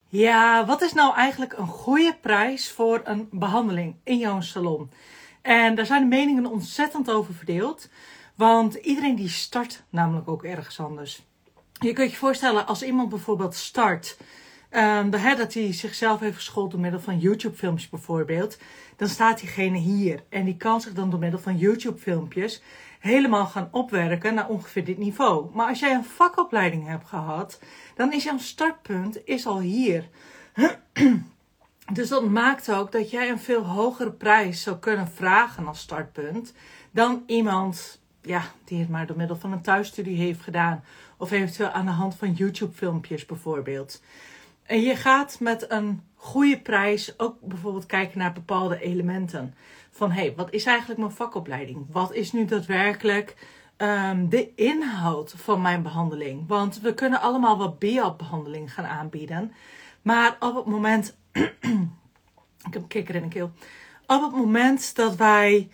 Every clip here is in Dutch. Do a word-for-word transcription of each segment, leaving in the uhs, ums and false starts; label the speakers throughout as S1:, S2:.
S1: Ja, wat is nou eigenlijk een goede prijs voor een behandeling in jouw salon? En daar zijn de meningen ontzettend over verdeeld. Want iedereen die start namelijk ook ergens anders. Je kunt je voorstellen als iemand bijvoorbeeld start, um, dat hij zichzelf heeft geschoold door middel van YouTube filmpjes bijvoorbeeld. Dan staat diegene hier en die kan zich dan door middel van YouTube filmpjes helemaal gaan opwerken naar ongeveer dit niveau. Maar als jij een vakopleiding hebt gehad, dan is jouw startpunt is al hier. Dus dat maakt ook dat jij een veel hogere prijs zou kunnen vragen als startpunt dan iemand ja, die het maar door middel van een thuisstudie heeft gedaan. Of eventueel aan de hand van YouTube filmpjes bijvoorbeeld. En je gaat met een goede prijs ook bijvoorbeeld kijken naar bepaalde elementen. Van hé, hey, wat is eigenlijk mijn vakopleiding? Wat is nu daadwerkelijk um, de inhoud van mijn behandeling? Want we kunnen allemaal wat B I A P-behandeling gaan aanbieden. Maar op het moment... ik heb een kikker in de keel. Op het moment dat wij...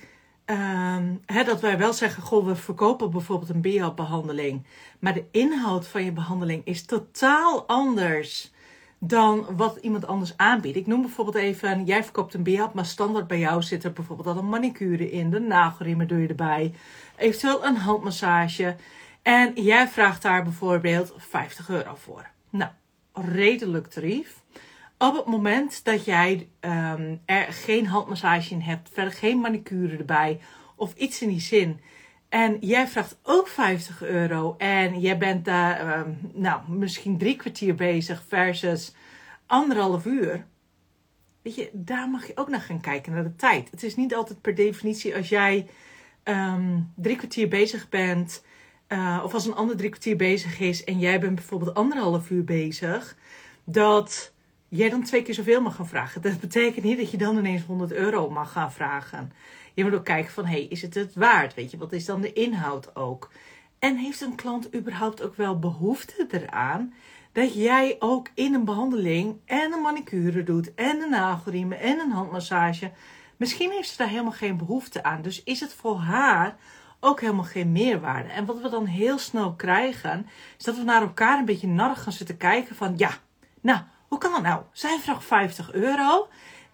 S1: Um, he, dat wij wel zeggen, goh, we verkopen bijvoorbeeld een B I A P-behandeling. Maar de inhoud van je behandeling is totaal anders dan wat iemand anders aanbiedt. Ik noem bijvoorbeeld even, jij verkoopt een B I A P, maar standaard bij jou zit er bijvoorbeeld al een manicure in. De nagelriemen doe je erbij. Eventueel een handmassage. En jij vraagt daar bijvoorbeeld vijftig euro voor. Nou, redelijk tarief. Op het moment dat jij um, er geen handmassage in hebt, verder geen manicure erbij of iets in die zin. En jij vraagt ook vijftig euro en jij bent daar um, nou, misschien drie kwartier bezig versus anderhalf uur. Weet je, daar mag je ook naar gaan kijken, naar de tijd. Het is niet altijd per definitie als jij um, drie kwartier bezig bent uh, of als een ander drie kwartier bezig is en jij bent bijvoorbeeld anderhalf uur bezig, dat jij dan twee keer zoveel mag gaan vragen. Dat betekent niet dat je dan ineens honderd euro mag gaan vragen. Je moet ook kijken van, hey, is het het waard? Weet je, wat is dan de inhoud ook? En heeft een klant überhaupt ook wel behoefte eraan dat jij ook in een behandeling en een manicure doet en een nagelriemen en een handmassage? Misschien heeft ze daar helemaal geen behoefte aan. Dus is het voor haar ook helemaal geen meerwaarde. En wat we dan heel snel krijgen, is dat we naar elkaar een beetje narrig gaan zitten kijken van, ja, nou, hoe kan dat nou? Zij vraagt vijftig euro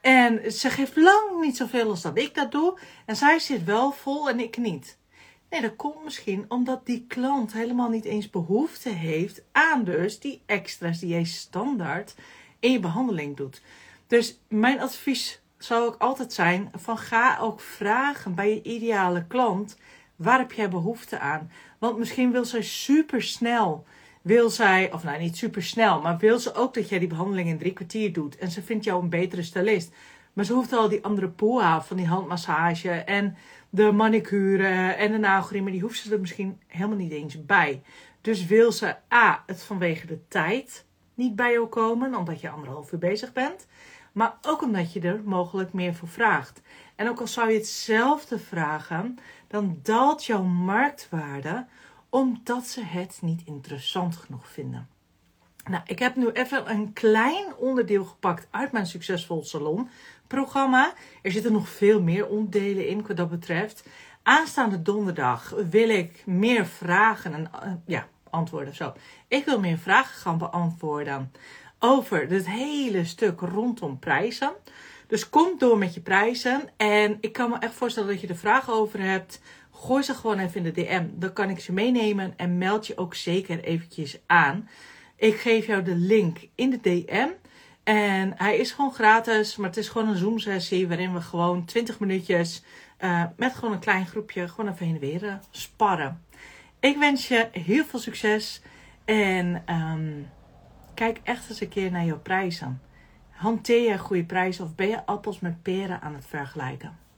S1: en ze geeft lang niet zoveel als dat ik dat doe. En zij zit wel vol en ik niet. Nee, dat komt misschien omdat die klant helemaal niet eens behoefte heeft aan dus die extra's die jij standaard in je behandeling doet. Dus mijn advies zou ook altijd zijn van ga ook vragen bij je ideale klant, waar heb jij behoefte aan? Want misschien wil zij super snel... Wil zij, of nou niet super snel, maar wil ze ook dat jij die behandeling in drie kwartier doet. En ze vindt jou een betere stylist. Maar ze hoeft al die andere poeha van die handmassage en de manicure en de nagelriemen, die hoeft ze er misschien helemaal niet eens bij. Dus wil ze A, het vanwege de tijd niet bij jou komen, omdat je anderhalf uur bezig bent. Maar ook omdat je er mogelijk meer voor vraagt. En ook al zou je hetzelfde vragen, dan daalt jouw marktwaarde omdat ze het niet interessant genoeg vinden. Nou, ik heb nu even een klein onderdeel gepakt uit mijn Succesvol Salon programma. Er zitten nog veel meer onderdelen in wat dat betreft. Aanstaande donderdag wil ik meer vragen en uh, ja, antwoorden zo. Ik wil meer vragen gaan beantwoorden over het hele stuk rondom prijzen. Dus kom door met je prijzen. En ik kan me echt voorstellen dat je er vragen over hebt. Gooi ze gewoon even in de D M. Dan kan ik ze meenemen en meld je ook zeker eventjes aan. Ik geef jou de link in de D M. En hij is gewoon gratis. Maar het is gewoon een Zoom sessie waarin we gewoon twintig minuutjes uh, met gewoon een klein groepje gewoon even heen en weer uh, sparren. Ik wens je heel veel succes. En um, kijk echt eens een keer naar jouw prijzen. Hanteer je goede prijzen of ben je appels met peren aan het vergelijken?